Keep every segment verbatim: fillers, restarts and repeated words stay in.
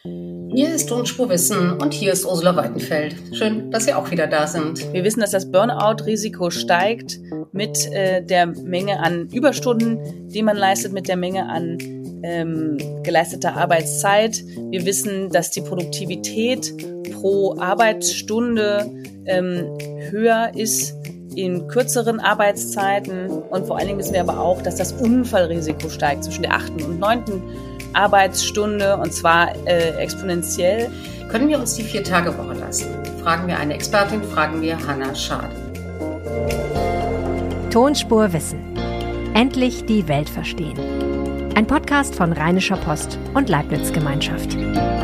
Hier ist Tonspur Wissen und hier ist Ursula Weidenfeld. Schön, dass Sie auch wieder da sind. Wir wissen, dass das Burnout-Risiko steigt mit äh, der Menge an Überstunden, die man leistet, mit der Menge an ähm, geleisteter Arbeitszeit. Wir wissen, dass die Produktivität pro Arbeitsstunde ähm, höher ist in kürzeren Arbeitszeiten. Und vor allen Dingen wissen wir aber auch, dass das Unfallrisiko steigt zwischen der achten und neunten Arbeitsstunde, und zwar äh, exponentiell. Können wir uns die Vier-Tage-Woche leisten? Fragen wir eine Expertin, fragen wir Hanna Schade. Tonspur Wissen. Endlich die Welt verstehen. Ein Podcast von Rheinischer Post und Leibniz Gemeinschaft.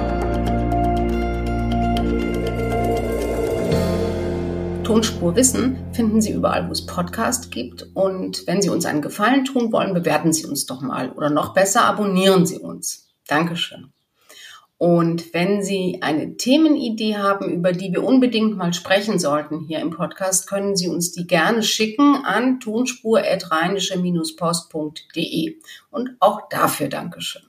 Tonspur Wissen finden Sie überall, wo es Podcasts gibt. Und wenn Sie uns einen Gefallen tun wollen, bewerten Sie uns doch mal. Oder noch besser, abonnieren Sie uns. Dankeschön. Und wenn Sie eine Themenidee haben, über die wir unbedingt mal sprechen sollten hier im Podcast, können Sie uns die gerne schicken an tonspur at rheinische post punkt de. Und auch dafür Dankeschön.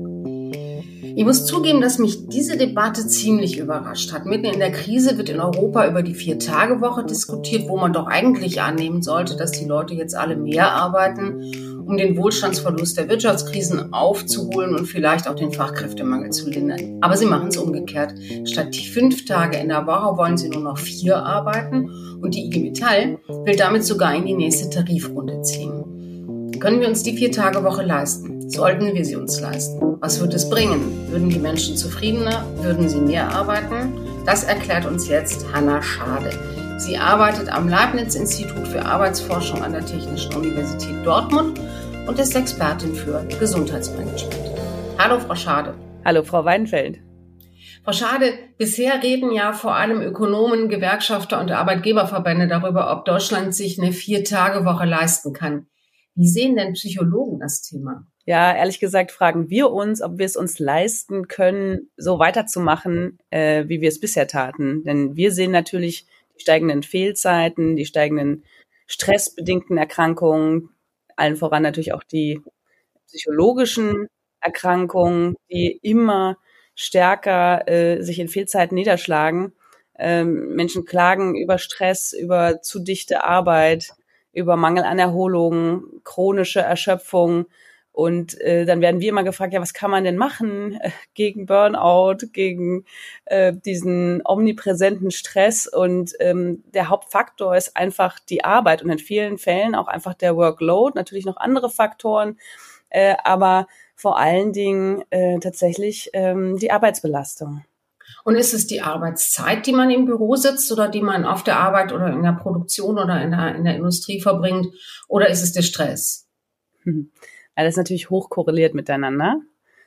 Ich muss zugeben, dass mich diese Debatte ziemlich überrascht hat. Mitten in der Krise wird in Europa über die Vier-Tage-Woche diskutiert, wo man doch eigentlich annehmen sollte, dass die Leute jetzt alle mehr arbeiten, um den Wohlstandsverlust der Wirtschaftskrisen aufzuholen und vielleicht auch den Fachkräftemangel zu lindern. Aber sie machen es umgekehrt. Statt die fünf Tage in der Woche wollen sie nur noch vier arbeiten und die I G Metall will damit sogar in die nächste Tarifrunde ziehen. Können wir uns die Vier-Tage-Woche leisten? Sollten wir sie uns leisten? Was wird es bringen? Würden die Menschen zufriedener? Würden sie mehr arbeiten? Das erklärt uns jetzt Hanna Schade. Sie arbeitet am Leibniz-Institut für Arbeitsforschung an der Technischen Universität Dortmund und ist Expertin für Gesundheitsmanagement. Hallo, Frau Schade. Hallo, Frau Weidenfeld. Frau Schade, bisher reden ja vor allem Ökonomen, Gewerkschafter und Arbeitgeberverbände darüber, ob Deutschland sich eine Vier-Tage-Woche leisten kann. Wie sehen denn Psychologen das Thema? Ja, ehrlich gesagt fragen wir uns, ob wir es uns leisten können, so weiterzumachen, äh, wie wir es bisher taten. Denn wir sehen natürlich die steigenden Fehlzeiten, die steigenden stressbedingten Erkrankungen, allen voran natürlich auch die psychologischen Erkrankungen, die immer stärker äh, sich in Fehlzeiten niederschlagen. Ähm, Menschen klagen über Stress, über zu dichte Arbeit, über Mangel an Erholung, chronische Erschöpfung. Und äh, dann werden wir immer gefragt, ja, was kann man denn machen äh, gegen Burnout, gegen äh, diesen omnipräsenten Stress? Und ähm, der Hauptfaktor ist einfach die Arbeit und in vielen Fällen auch einfach der Workload, natürlich noch andere Faktoren, äh, aber vor allen Dingen äh, tatsächlich ähm, die Arbeitsbelastung. Und ist es die Arbeitszeit, die man im Büro sitzt oder die man auf der Arbeit oder in der Produktion oder in der, in der Industrie verbringt? Oder ist es der Stress? Hm. Ja, das ist natürlich hoch korreliert miteinander.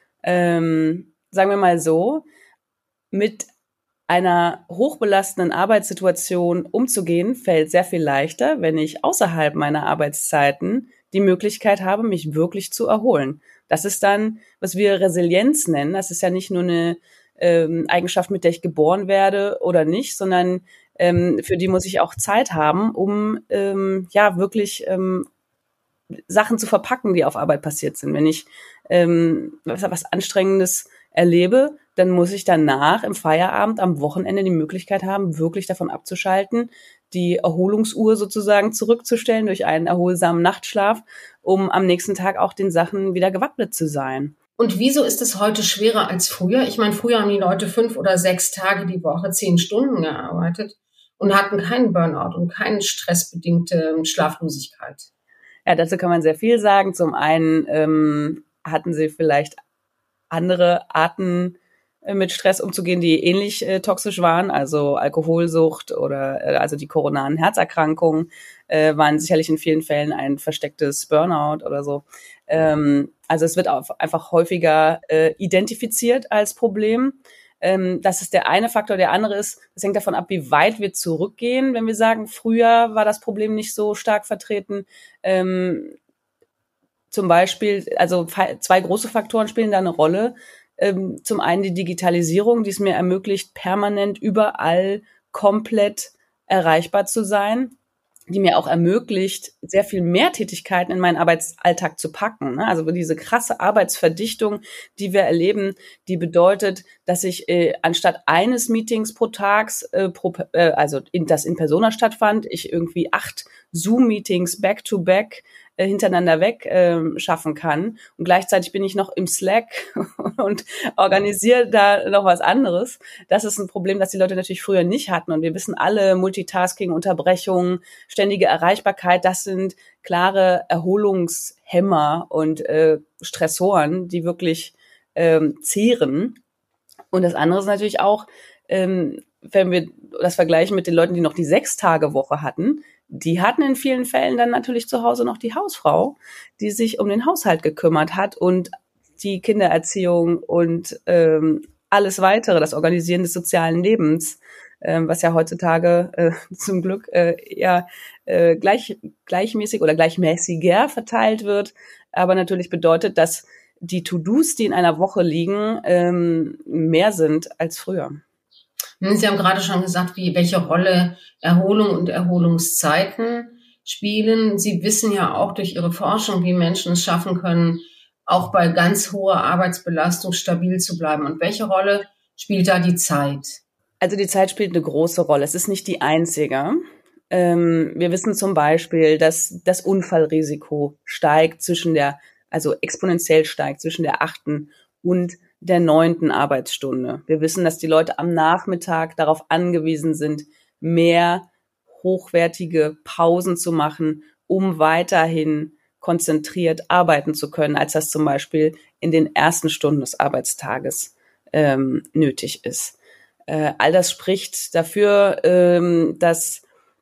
Ähm, sagen wir mal so, mit einer hochbelastenden Arbeitssituation umzugehen, fällt sehr viel leichter, wenn ich außerhalb meiner Arbeitszeiten die Möglichkeit habe, mich wirklich zu erholen. Das ist dann, was wir Resilienz nennen. Das ist ja nicht nur eine ähm, Eigenschaft, mit der ich geboren werde oder nicht, sondern ähm, für die muss ich auch Zeit haben, um ähm, ja wirklich ähm, Sachen zu verpacken, die auf Arbeit passiert sind. Wenn ich ähm, was, was Anstrengendes erlebe, dann muss ich danach im Feierabend am Wochenende die Möglichkeit haben, wirklich davon abzuschalten, die Erholungsuhr sozusagen zurückzustellen durch einen erholsamen Nachtschlaf, um am nächsten Tag auch den Sachen wieder gewappnet zu sein. Und wieso ist es heute schwerer als früher? Ich meine, früher haben die Leute fünf oder sechs Tage die Woche zehn Stunden gearbeitet und hatten keinen Burnout und keine stressbedingte Schlaflosigkeit. Ja, dazu kann man sehr viel sagen. Zum einen ähm, hatten sie vielleicht andere Arten äh, mit Stress umzugehen, die ähnlich äh, toxisch waren, also Alkoholsucht oder äh, also die koronaren Herzerkrankungen äh, waren sicherlich in vielen Fällen ein verstecktes Burnout oder so. Ähm, also es wird auch einfach häufiger äh, identifiziert als Problem. Ähm, das ist der eine Faktor. Der andere ist, das hängt davon ab, wie weit wir zurückgehen. Wenn wir sagen, früher war das Problem nicht so stark vertreten, ähm, zum Beispiel, also zwei große Faktoren spielen da eine Rolle. Ähm, zum einen die Digitalisierung, die es mir ermöglicht, permanent überall komplett erreichbar zu sein. die mir auch ermöglicht, sehr viel mehr Tätigkeiten in meinen Arbeitsalltag zu packen. Ne? Also diese krasse Arbeitsverdichtung, die wir erleben, die bedeutet, dass ich äh, anstatt eines Meetings pro Tag, äh, pro, äh, also in, das in Persona stattfand, ich irgendwie acht Zoom-Meetings back-to-back äh, hintereinander weg äh, schaffen kann. Und gleichzeitig bin ich noch im Slack und organisiere da noch was anderes. Das ist ein Problem, das die Leute natürlich früher nicht hatten. Und wir wissen alle, Multitasking, Unterbrechungen, ständige Erreichbarkeit, das sind klare Erholungshemmer und äh, Stressoren, die wirklich ähm, zehren. Und das andere ist natürlich auch, ähm, wenn wir das vergleichen mit den Leuten, die noch die Sechs-Tage-Woche hatten, die hatten in vielen Fällen dann natürlich zu Hause noch die Hausfrau, die sich um den Haushalt gekümmert hat und die Kindererziehung und ähm, alles weitere, das Organisieren des sozialen Lebens, ähm, was ja heutzutage äh, zum Glück äh, eher äh, gleich, gleichmäßig oder gleichmäßiger verteilt wird, aber natürlich bedeutet, dass die To-Dos, die in einer Woche liegen, ähm, mehr sind als früher. Sie haben gerade schon gesagt, wie, welche Rolle Erholung und Erholungszeiten spielen. Sie wissen ja auch durch Ihre Forschung, wie Menschen es schaffen können, auch bei ganz hoher Arbeitsbelastung stabil zu bleiben. Und welche Rolle spielt da die Zeit? Also die Zeit spielt eine große Rolle. Es ist nicht die einzige. Ähm, wir wissen zum Beispiel, dass das Unfallrisiko steigt zwischen der, also exponentiell steigt zwischen der achten und der neunten Arbeitsstunde. Wir wissen, dass die Leute am Nachmittag darauf angewiesen sind, mehr hochwertige Pausen zu machen, um weiterhin konzentriert arbeiten zu können, als das zum Beispiel in den ersten Stunden des Arbeitstages ähm, nötig ist. Äh, all das spricht dafür, ähm, dass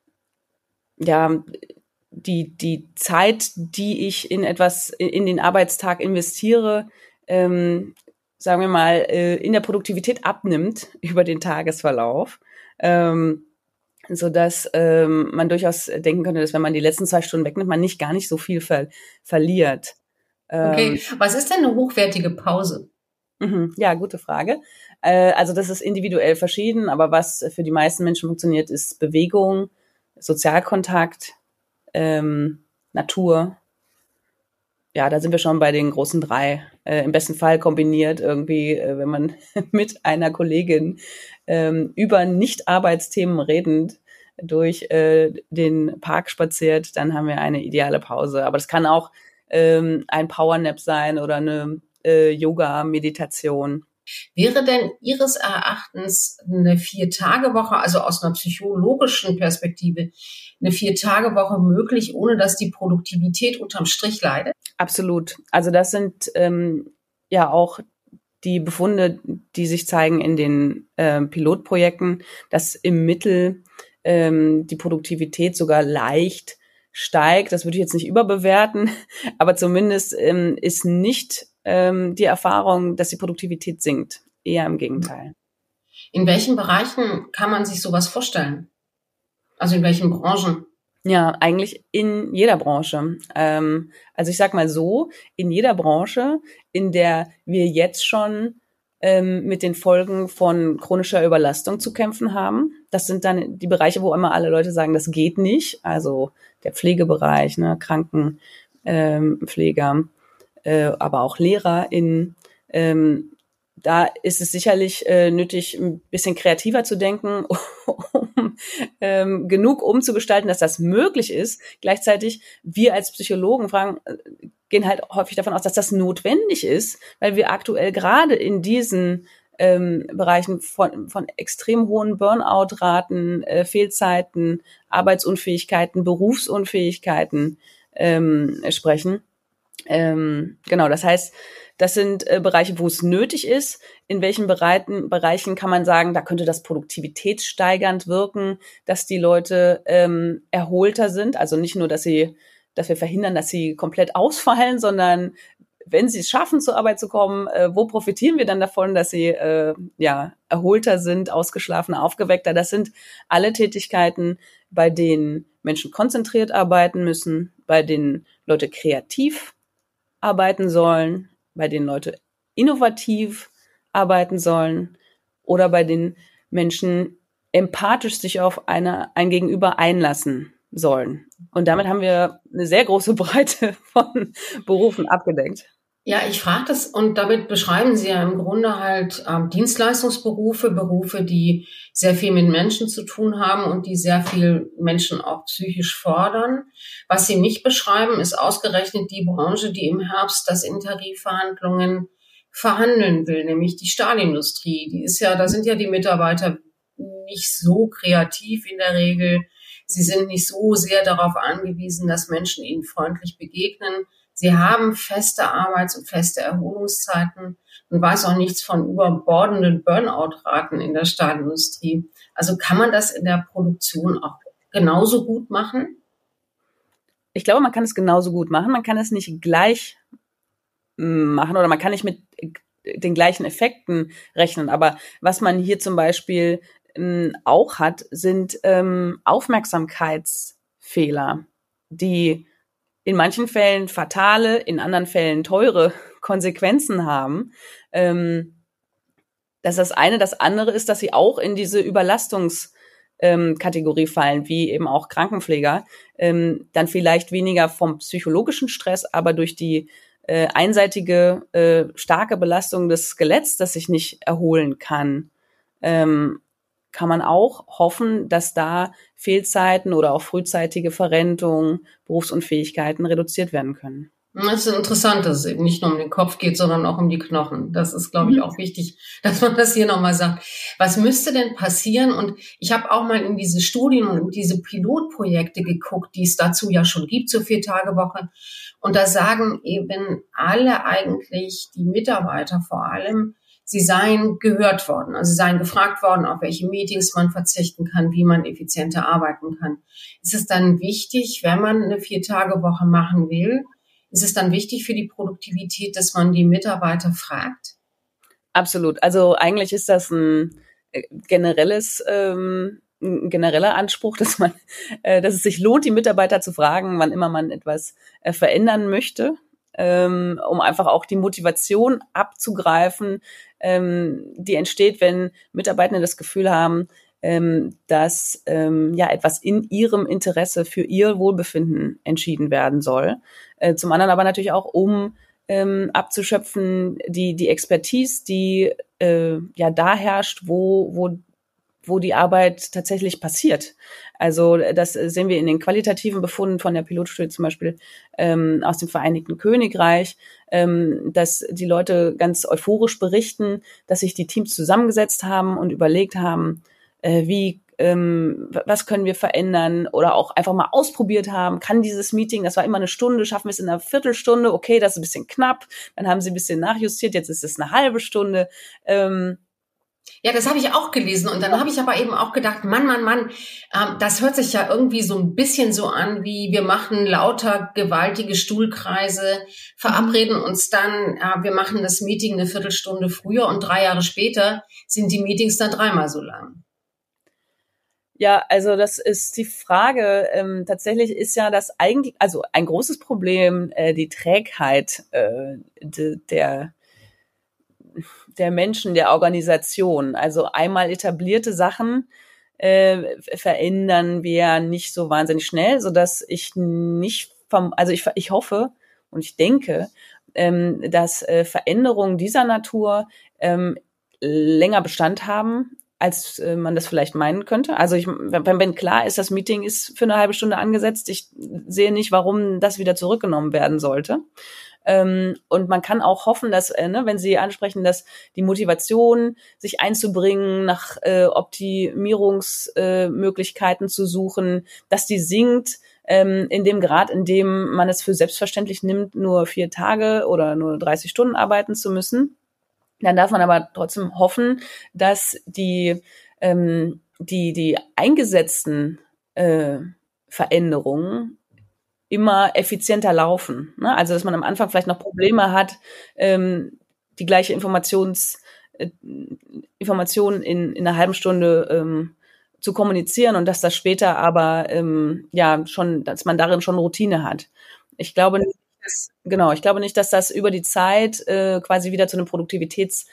ja die die Zeit, die ich in etwas in, in den Arbeitstag investiere, ähm, sagen wir mal, äh, in der Produktivität abnimmt über den Tagesverlauf, ähm, so dass ähm, man durchaus denken könnte, dass wenn man die letzten zwei Stunden wegnimmt, man nicht gar nicht so viel ver- verliert. Ähm, okay, was ist denn eine hochwertige Pause? Mhm, ja, gute Frage. Äh, also das ist individuell verschieden, aber was für die meisten Menschen funktioniert, ist Bewegung, Sozialkontakt, ähm, Natur. Ja, da sind wir schon bei den großen drei. Äh, im besten Fall kombiniert irgendwie, äh, wenn man mit einer Kollegin ähm, über Nicht-Arbeitsthemen redend durch äh, den Park spaziert, dann haben wir eine ideale Pause. Aber das kann auch ähm, ein Powernap sein oder eine äh, Yoga-Meditation. Wäre denn Ihres Erachtens eine Vier-Tage-Woche, also aus einer psychologischen Perspektive, eine Vier-Tage-Woche möglich, ohne dass die Produktivität unterm Strich leidet? Absolut. Also das sind ähm, ja auch die Befunde, die sich zeigen in den äh, Pilotprojekten, dass im Mittel ähm, die Produktivität sogar leicht steigt. Das würde ich jetzt nicht überbewerten, aber zumindest ähm, ist nicht ähm, die Erfahrung, dass die Produktivität sinkt. Eher im Gegenteil. In welchen Bereichen kann man sich sowas vorstellen? Also in welchen Branchen? Ja, eigentlich in jeder Branche. Ähm, also ich sag mal so, in jeder Branche, in der wir jetzt schon ähm, mit den Folgen von chronischer Überlastung zu kämpfen haben. Das sind dann die Bereiche, wo immer alle Leute sagen, das geht nicht. Also der Pflegebereich, ne, Krankenpfleger, ähm, äh, aber auch LehrerInnen. Ähm, da ist es sicherlich äh, nötig, ein bisschen kreativer zu denken, um ähm, genug umzugestalten, dass das möglich ist. Gleichzeitig, wir als Psychologen fragen, äh, gehen halt häufig davon aus, dass das notwendig ist, weil wir aktuell gerade in diesen ähm, Bereichen von, von extrem hohen Burnout-Raten, äh, Fehlzeiten, Arbeitsunfähigkeiten, Berufsunfähigkeiten ähm, sprechen. Ähm, genau, das heißt, das sind äh, Bereiche, wo es nötig ist. In welchen Bereichen, Bereichen kann man sagen, da könnte das produktivitätssteigernd wirken, dass die Leute ähm, erholter sind. Also nicht nur, dass sie, dass wir verhindern, dass sie komplett ausfallen, sondern wenn sie es schaffen, zur Arbeit zu kommen, äh, wo profitieren wir dann davon, dass sie äh, ja erholter sind, ausgeschlafener, aufgeweckter? Das sind alle Tätigkeiten, bei denen Menschen konzentriert arbeiten müssen, bei denen Leute kreativ arbeiten sollen, bei denen Leute innovativ arbeiten sollen oder bei denen Menschen empathisch sich auf eine, ein Gegenüber einlassen sollen. Und damit haben wir eine sehr große Breite von Berufen abgedeckt. Ja, ich frage das und damit beschreiben Sie ja im Grunde halt ähm, Dienstleistungsberufe, Berufe, die sehr viel mit Menschen zu tun haben und die sehr viel Menschen auch psychisch fordern. Was Sie nicht beschreiben, ist ausgerechnet die Branche, die im Herbst das in Tarifverhandlungen verhandeln will, nämlich die Stahlindustrie. Die ist ja, da sind ja die Mitarbeiter nicht so kreativ in der Regel. Sie sind nicht so sehr darauf angewiesen, dass Menschen ihnen freundlich begegnen. Sie haben feste Arbeits- und feste Erholungszeiten und weiß auch nichts von überbordenden Burnout-Raten in der Stahlindustrie. Also kann man das in der Produktion auch genauso gut machen? Ich glaube, man kann es genauso gut machen. Man kann es nicht gleich machen oder man kann nicht mit den gleichen Effekten rechnen. Aber was man hier zum Beispiel ähm, auch hat, sind ähm, Aufmerksamkeitsfehler, die in manchen Fällen fatale, in anderen Fällen teure Konsequenzen haben. Ähm, das ist das eine. Das andere ist, dass sie auch in diese Überlastungskategorie ähm, fallen, wie eben auch Krankenpfleger. Ähm, dann vielleicht weniger vom psychologischen Stress, aber durch die äh, einseitige, äh, starke Belastung des Skeletts, das sich nicht erholen kann, ähm, kann man auch hoffen, dass da Fehlzeiten oder auch frühzeitige Verrentung, Berufsunfähigkeiten reduziert werden können. Das ist interessant, dass es eben nicht nur um den Kopf geht, sondern auch um die Knochen. Das ist, glaube ich, auch wichtig, dass man das hier nochmal sagt. Was müsste denn passieren? Und ich habe auch mal in diese Studien und in diese Pilotprojekte geguckt, die es dazu ja schon gibt, zur Vier-Tage-Woche. Und da sagen eben alle eigentlich, die Mitarbeiter vor allem, sie seien gehört worden, also sie seien gefragt worden, auf welche Meetings man verzichten kann, wie man effizienter arbeiten kann. Ist es dann wichtig, wenn man eine Vier-Tage-Woche machen will, ist es dann wichtig für die Produktivität, dass man die Mitarbeiter fragt? Absolut. Also eigentlich ist das ein generelles, ähm, ein genereller Anspruch, dass man, äh, dass es sich lohnt, die Mitarbeiter zu fragen, wann immer man etwas äh, verändern möchte, ähm, um einfach auch die Motivation abzugreifen, ähm, die entsteht, wenn Mitarbeitende das Gefühl haben, ähm, dass ähm, ja etwas in ihrem Interesse für ihr Wohlbefinden entschieden werden soll. Äh, zum anderen aber natürlich auch, um ähm, abzuschöpfen die die Expertise, die äh, ja da herrscht, wo wo wo die Arbeit tatsächlich passiert. Also das sehen wir in den qualitativen Befunden von der Pilotstudie zum Beispiel ähm, aus dem Vereinigten Königreich, ähm, dass die Leute ganz euphorisch berichten, dass sich die Teams zusammengesetzt haben und überlegt haben, äh, wie ähm, was können wir verändern oder auch einfach mal ausprobiert haben, kann dieses Meeting, das war immer eine Stunde, schaffen wir es in einer Viertelstunde, okay, das ist ein bisschen knapp, dann haben sie ein bisschen nachjustiert, jetzt ist es eine halbe Stunde. Ähm, Ja, das habe ich auch gelesen und dann habe ich aber eben auch gedacht, Mann, Mann, Mann, ähm, das hört sich ja irgendwie so ein bisschen so an, wie wir machen lauter gewaltige Stuhlkreise, verabreden uns dann, äh, wir machen das Meeting eine Viertelstunde früher und drei Jahre später sind die Meetings dann dreimal so lang. Ja, also das ist die Frage. Ähm, tatsächlich ist ja das eigentlich, also ein großes Problem, äh, die Trägheit äh, de, der der Menschen, der Organisation. Also einmal etablierte Sachen äh, verändern wir nicht so wahnsinnig schnell, sodass ich nicht vom, also ich, ich hoffe und ich denke, ähm, dass äh, Veränderungen dieser Natur ähm, länger Bestand haben, als äh, man das vielleicht meinen könnte. Also ich, wenn, wenn klar ist, das Meeting ist für eine halbe Stunde angesetzt, ich sehe nicht, warum das wieder zurückgenommen werden sollte. Ähm, und man kann auch hoffen, dass, äh, ne, wenn Sie ansprechen, dass die Motivation, sich einzubringen, nach äh, Optimierungsmöglichkeiten äh, zu suchen, dass die sinkt, ähm, in dem Grad, in dem man es für selbstverständlich nimmt, nur vier Tage oder nur dreißig Stunden arbeiten zu müssen. Dann darf man aber trotzdem hoffen, dass die ähm, die die eingesetzten äh, Veränderungen immer effizienter laufen. Ne? Also dass man am Anfang vielleicht noch Probleme hat, ähm, die gleiche Informations äh, Information in, in einer halben Stunde ähm, zu kommunizieren und dass das später aber ähm, ja schon, dass man darin schon Routine hat. Ich glaube nicht, dass, genau, ich glaube nicht, dass das über die Zeit äh, quasi wieder zu einem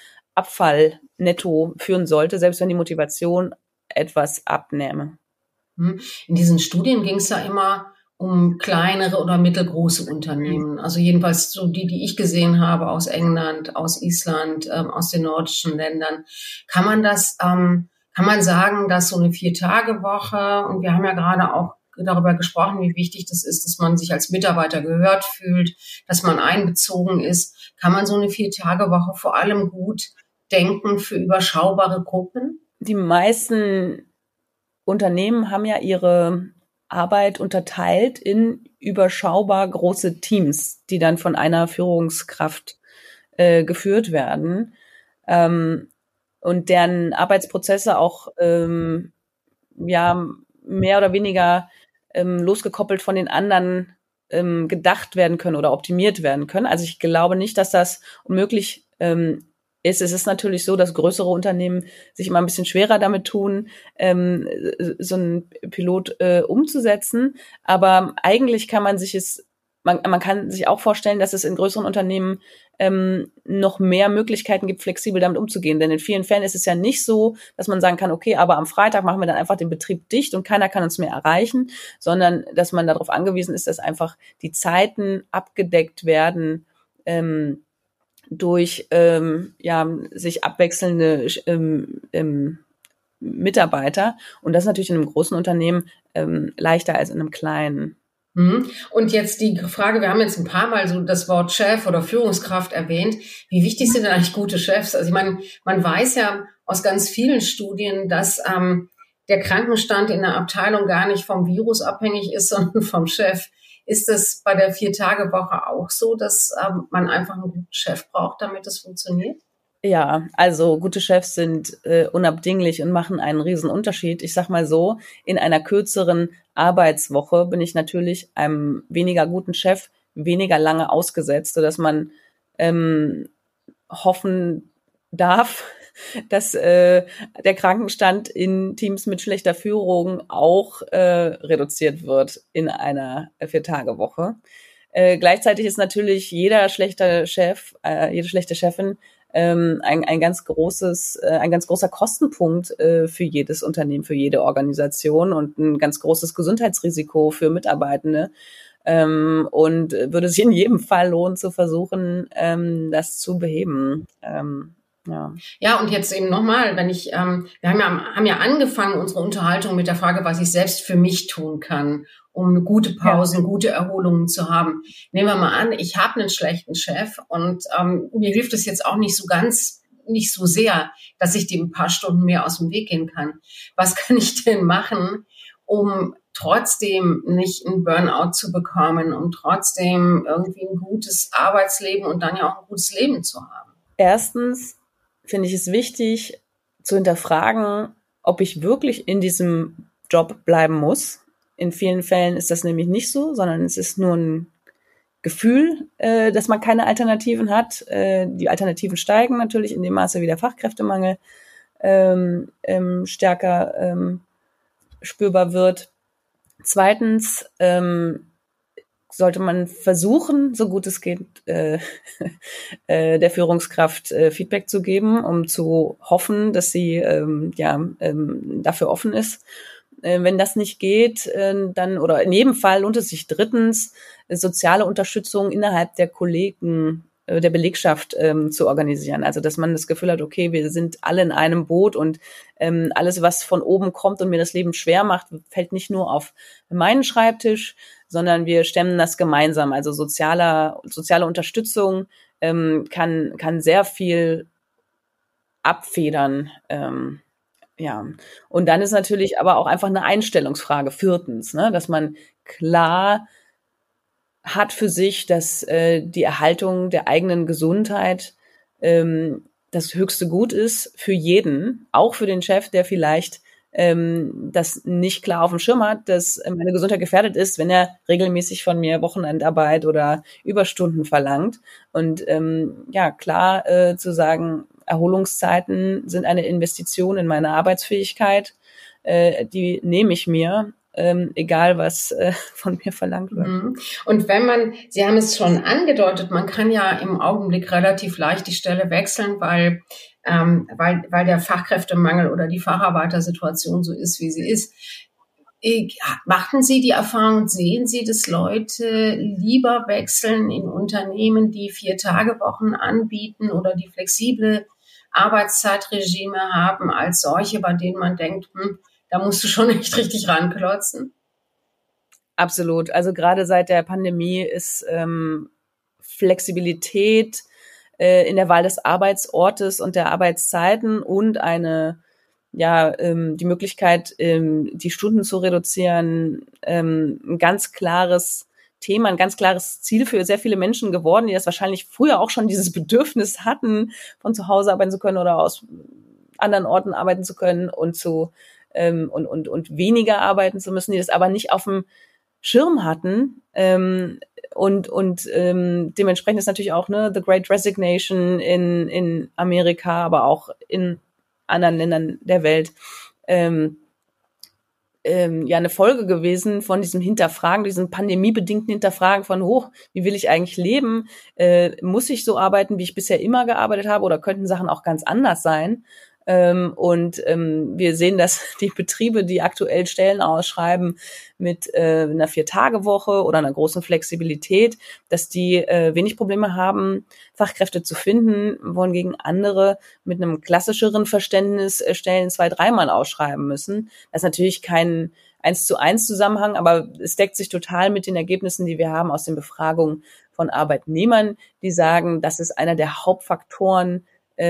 Produktivitätsabfall netto führen sollte, selbst wenn die Motivation etwas abnähme. In diesen Studien ging es ja immer um kleinere oder mittelgroße Unternehmen. Also jedenfalls so die, die ich gesehen habe aus England, aus Island, ähm, aus den nordischen Ländern. Kann man das, ähm, kann man sagen, dass so eine Vier-Tage-Woche, und wir haben ja gerade auch darüber gesprochen, wie wichtig das ist, dass man sich als Mitarbeiter gehört fühlt, dass man einbezogen ist. Kann man so eine Vier-Tage-Woche vor allem gut denken für überschaubare Gruppen? Die meisten Unternehmen haben ja ihre Arbeit unterteilt in überschaubar große Teams, die dann von einer Führungskraft äh, geführt werden, ähm, und deren Arbeitsprozesse auch ähm, ja mehr oder weniger ähm, losgekoppelt von den anderen ähm, gedacht werden können oder optimiert werden können. Also ich glaube nicht, dass das unmöglich ähm, ist. Es ist natürlich so, dass größere Unternehmen sich immer ein bisschen schwerer damit tun, ähm, so einen Pilot äh, umzusetzen. Aber eigentlich kann man sich es, man, man kann sich auch vorstellen, dass es in größeren Unternehmen ähm, noch mehr Möglichkeiten gibt, flexibel damit umzugehen. Denn in vielen Fällen ist es ja nicht so, dass man sagen kann, okay, aber am Freitag machen wir dann einfach den Betrieb dicht und keiner kann uns mehr erreichen, sondern dass man darauf angewiesen ist, dass einfach die Zeiten abgedeckt werden, ähm, durch ähm, ja sich abwechselnde ähm, ähm, Mitarbeiter. Und das ist natürlich in einem großen Unternehmen ähm, leichter als in einem kleinen. Und jetzt die Frage, wir haben jetzt ein paar Mal so das Wort Chef oder Führungskraft erwähnt. Wie wichtig sind denn eigentlich gute Chefs? Also ich meine, man weiß ja aus ganz vielen Studien, dass ähm, der Krankenstand in der Abteilung gar nicht vom Virus abhängig ist, sondern vom Chef. Ist das bei der Vier-Tage-Woche auch so, dass ähm, man einfach einen guten Chef braucht, damit es funktioniert? Ja, also gute Chefs sind äh, unabdinglich und machen einen riesen Unterschied. Ich sag mal so, in einer kürzeren Arbeitswoche bin ich natürlich einem weniger guten Chef weniger lange ausgesetzt, sodass man ähm, hoffen darf, dass äh, der Krankenstand in Teams mit schlechter Führung auch äh, reduziert wird in einer Vier-Tage-Woche. Äh, gleichzeitig ist natürlich jeder schlechte Chef, äh, jede schlechte Chefin ähm, ein, ein ganz großes, äh, ein ganz großer Kostenpunkt äh, für jedes Unternehmen, für jede Organisation und ein ganz großes Gesundheitsrisiko für Mitarbeitende. Ähm, und würde sich in jedem Fall lohnen, zu versuchen, ähm, das zu beheben. Ähm, Ja. Ja, und jetzt eben nochmal, wenn ich, ähm, wir haben ja, haben ja angefangen, unsere Unterhaltung mit der Frage, was ich selbst für mich tun kann, um eine gute Pause, ja. gute Erholungen zu haben. Nehmen wir mal an, ich habe einen schlechten Chef und ähm, mir hilft es jetzt auch nicht so ganz, nicht so sehr, dass ich dem ein paar Stunden mehr aus dem Weg gehen kann. Was kann ich denn machen, um trotzdem nicht einen Burnout zu bekommen, um trotzdem irgendwie ein gutes Arbeitsleben und dann ja auch ein gutes Leben zu haben? Erstens finde ich es wichtig, zu hinterfragen, ob ich wirklich in diesem Job bleiben muss. In vielen Fällen ist das nämlich nicht so, sondern es ist nur ein Gefühl, äh, dass man keine Alternativen hat. Äh, die Alternativen steigen natürlich in dem Maße, wie der Fachkräftemangel ähm, ähm, stärker ähm, spürbar wird. Zweitens ähm, sollte man versuchen, so gut es geht, äh, äh, der Führungskraft äh, Feedback zu geben, um zu hoffen, dass sie ähm, ja ähm, dafür offen ist. Äh, wenn das nicht geht, äh, dann oder in jedem Fall lohnt es sich drittens, äh, soziale Unterstützung innerhalb der Kollegen, äh, der Belegschaft ähm, zu organisieren. Also dass man das Gefühl hat, okay, wir sind alle in einem Boot und ähm, alles, was von oben kommt und mir das Leben schwer macht, fällt nicht nur auf meinen Schreibtisch, sondern wir stemmen das gemeinsam. Also soziale, soziale Unterstützung ähm, kann, kann sehr viel abfedern. Ähm, ja. Und dann ist natürlich aber auch einfach eine Einstellungsfrage, viertens, ne, dass man klar hat für sich, dass äh, die Erhaltung der eigenen Gesundheit ähm, das höchste Gut ist für jeden, auch für den Chef, der vielleicht ähm, das nicht klar auf dem Schirm hat, dass meine Gesundheit gefährdet ist, wenn er regelmäßig von mir Wochenendarbeit oder Überstunden verlangt. Und ähm, ja, klar äh, zu sagen, Erholungszeiten sind eine Investition in meine Arbeitsfähigkeit, äh, die nehme ich mir, ähm, egal was äh, von mir verlangt wird. Und wenn man, Sie haben es schon angedeutet, man kann ja im Augenblick relativ leicht die Stelle wechseln, weil ähm, weil weil der Fachkräftemangel oder die Facharbeitersituation so ist, wie sie ist. Machten Sie die Erfahrung, sehen Sie, dass Leute lieber wechseln in Unternehmen, die Vier-Tage-Wochen anbieten oder die flexible Arbeitszeitregime haben, als solche, bei denen man denkt, hm, da musst du schon echt richtig ranklotzen? Absolut. Also gerade seit der Pandemie ist ähm, Flexibilität äh, in der Wahl des Arbeitsortes und der Arbeitszeiten und eine ja, ähm, die Möglichkeit, ähm, die Stunden zu reduzieren, ähm, ein ganz klares Thema, ein ganz klares Ziel für sehr viele Menschen geworden, die das wahrscheinlich früher auch schon dieses Bedürfnis hatten, von zu Hause arbeiten zu können oder aus anderen Orten arbeiten zu können und zu ähm, und und und weniger arbeiten zu müssen, die das aber nicht auf dem Schirm hatten. Ähm, und und ähm, dementsprechend ist natürlich auch ne The Great Resignation in in Amerika, aber auch in anderen Ländern der Welt ähm, ähm, ja eine Folge gewesen von diesem Hinterfragen, diesem pandemiebedingten Hinterfragen von, oh, wie will ich eigentlich leben? Äh, muss ich so arbeiten, wie ich bisher immer gearbeitet habe, oder könnten Sachen auch ganz anders sein? Ähm, und ähm, wir sehen, dass die Betriebe, die aktuell Stellen ausschreiben mit äh, einer Vier-Tage-Woche oder einer großen Flexibilität, dass die äh, wenig Probleme haben, Fachkräfte zu finden, wohingegen andere mit einem klassischeren Verständnis äh, Stellen zwei-, dreimal ausschreiben müssen. Das ist natürlich kein eins zu eins Zusammenhang, aber es deckt sich total mit den Ergebnissen, die wir haben aus den Befragungen von Arbeitnehmern, die sagen, das ist einer der Hauptfaktoren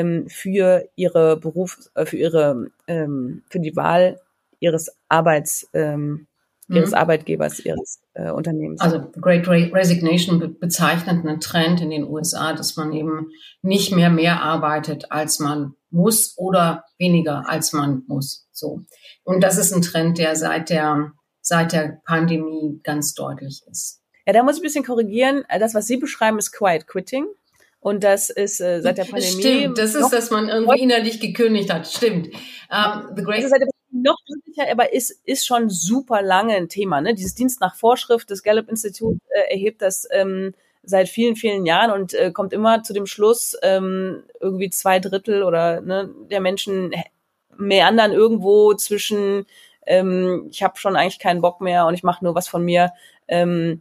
für ihre Beruf, für ihre, für die Wahl ihres Arbeits, ihres mhm. Arbeitgebers, ihres äh, Unternehmens. Also Great Resignation bezeichnet einen Trend in den U S A, dass man eben nicht mehr mehr arbeitet, als man muss, oder weniger, als man muss. So. Und das ist ein Trend, der seit der, seit der Pandemie ganz deutlich ist. Ja, da muss ich ein bisschen korrigieren. Das, was Sie beschreiben, ist Quiet Quitting. Und das ist äh, seit der Pandemie. Stimmt, das ist, dass man irgendwie innerlich gekündigt hat. Stimmt. Um, the great das ist seit der Pandemie noch deutlicher, aber ist ist schon super lange ein Thema. Ne? Dieses Dienst nach Vorschrift, das Gallup-Institut äh, erhebt das ähm, seit vielen, vielen Jahren und äh, kommt immer zu dem Schluss, ähm, irgendwie zwei Drittel oder ne, der Menschen meandern irgendwo zwischen, ähm, ich habe schon eigentlich keinen Bock mehr und ich mache nur was von mir ähm,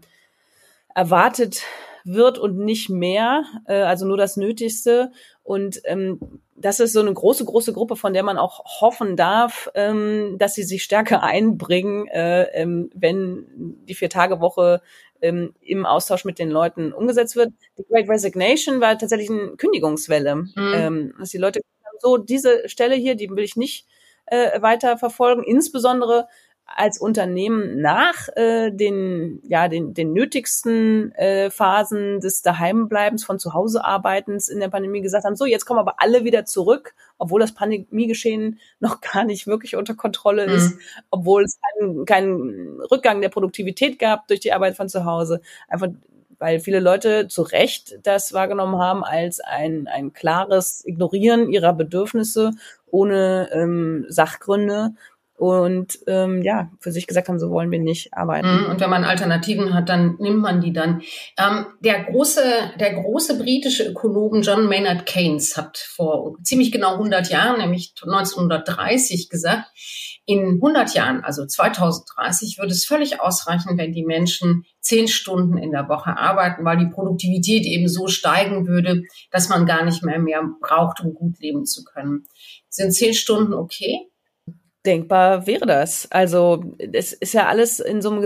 erwartet wird und nicht mehr, äh, also nur das Nötigste. Und ähm, das ist so eine große, große Gruppe, von der man auch hoffen darf, ähm, dass sie sich stärker einbringen, äh, ähm, wenn die Vier-Tage-Woche ähm, im Austausch mit den Leuten umgesetzt wird. Die Great Resignation war tatsächlich eine Kündigungswelle. Mhm. Ähm, dass die Leute sagen, so, diese Stelle hier, die will ich nicht äh, weiter verfolgen, insbesondere als Unternehmen nach äh, den ja den den nötigsten äh, Phasen des Daheimbleibens, von zu Hause Arbeitens in der Pandemie gesagt haben, so, jetzt kommen aber alle wieder zurück, obwohl das Pandemiegeschehen noch gar nicht wirklich unter Kontrolle ist, mhm. obwohl es keinen keinen Rückgang der Produktivität gab durch die Arbeit von zu Hause, einfach weil viele Leute zu Recht das wahrgenommen haben als ein ein klares Ignorieren ihrer Bedürfnisse ohne ähm, Sachgründe. Und ähm, ja, für sich gesagt haben, so wollen wir nicht arbeiten. Und wenn man Alternativen hat, dann nimmt man die dann. Ähm, der große, der große britische Ökonom John Maynard Keynes hat vor ziemlich genau hundert Jahren, nämlich neunzehnhundertdreißig, gesagt, in hundert Jahren, also zweitausenddreißig, würde es völlig ausreichen, wenn die Menschen zehn Stunden in der Woche arbeiten, weil die Produktivität eben so steigen würde, dass man gar nicht mehr mehr braucht, um gut leben zu können. Sind zehn Stunden okay? Denkbar wäre das. Also es ist ja alles in so einem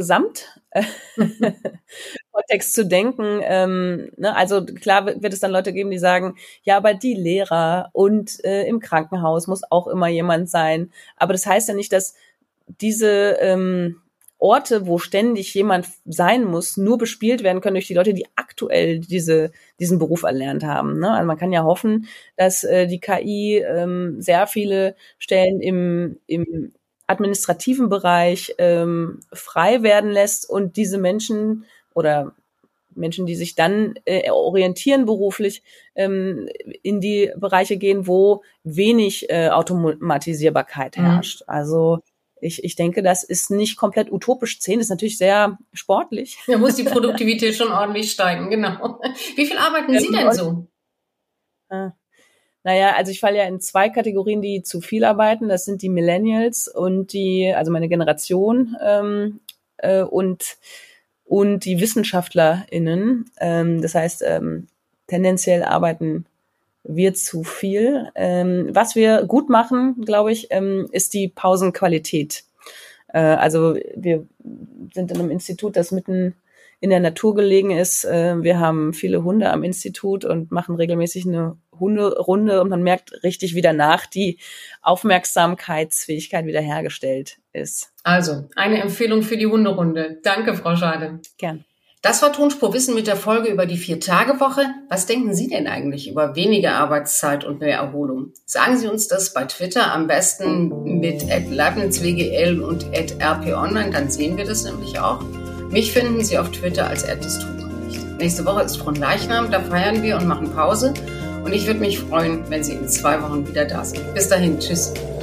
Gesamtkontext zu denken. Ähm, ne? Also klar wird es dann Leute geben, die sagen, ja, aber die Lehrer und äh, im Krankenhaus muss auch immer jemand sein. Aber das heißt ja nicht, dass diese ähm, Orte, wo ständig jemand sein muss, nur bespielt werden können durch die Leute, die aktuell diese diesen Beruf erlernt haben. Ne? Also man kann ja hoffen, dass äh, die K I ähm, sehr viele Stellen im im administrativen Bereich ähm, frei werden lässt und diese Menschen oder Menschen, die sich dann äh, orientieren beruflich, ähm, in die Bereiche gehen, wo wenig äh, Automatisierbarkeit herrscht. Mhm. Also Ich, ich denke, das ist nicht komplett utopisch. Zehn ist natürlich sehr sportlich. Da muss die Produktivität schon ordentlich steigen, genau. Wie viel arbeiten Sie denn so? Na, Naja, also ich falle ja in zwei Kategorien, die zu viel arbeiten. Das sind die Millennials und die, also meine Generation ähm, äh, und und die WissenschaftlerInnen. Ähm, das heißt, ähm, tendenziell arbeiten wir zu viel. Ähm, was wir gut machen, glaube ich, ähm, ist die Pausenqualität. Äh, also wir sind in einem Institut, das mitten in der Natur gelegen ist. Äh, wir haben viele Hunde am Institut und machen regelmäßig eine Hunderunde und man merkt richtig, wie danach die Aufmerksamkeitsfähigkeit wiederhergestellt ist. Also, eine Empfehlung für die Hunderunde. Danke, Frau Schade. Gern. Das war Tonspur Wissen mit der Folge über die Vier-Tage-Woche. Was denken Sie denn eigentlich über weniger Arbeitszeit und mehr Erholung? Sagen Sie uns das bei Twitter, am besten mit at leibnizwgl und at rponline, dann sehen wir das nämlich auch. Mich finden Sie auf Twitter als at das tut man nicht. Nächste Woche ist Fronleichnam, da feiern wir und machen Pause. Und ich würde mich freuen, wenn Sie in zwei Wochen wieder da sind. Bis dahin, tschüss.